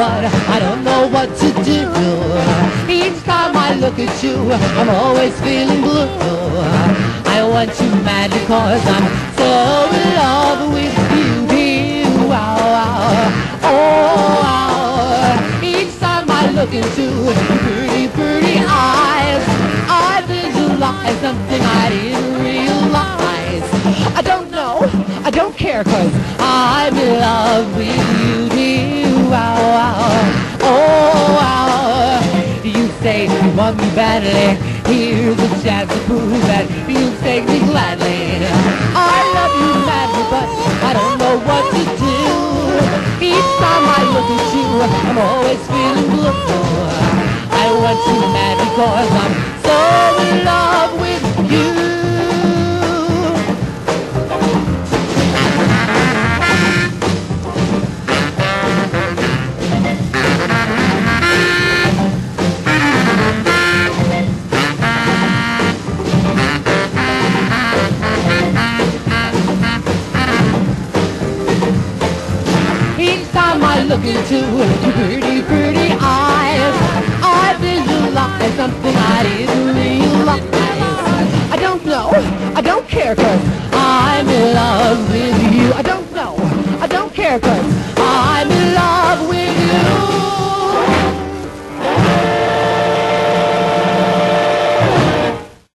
but I don't know what to do. Each time I look at you, I'm always feeling blue. I want you mad because I'm so in love with you. Wow, wow. Oh, wow. Each time I look into your pretty, pretty eyes, I visualize something I didn't realize. I don't know, I don't care, 'cause I'm in love with you. Wow, wow. Oh, wow. You say you want me badly. Here's a chance to prove that you take me gladly. I love you madly, but I don't know what to do. Each time I look at you, I'm always feeling blue. I want you mad because I'm so in love with you. I look into your pretty, pretty eyes, I visualize something I didn't realize. I don't know, I don't care, 'cause I'm in love with you. I don't know, I don't care, 'cause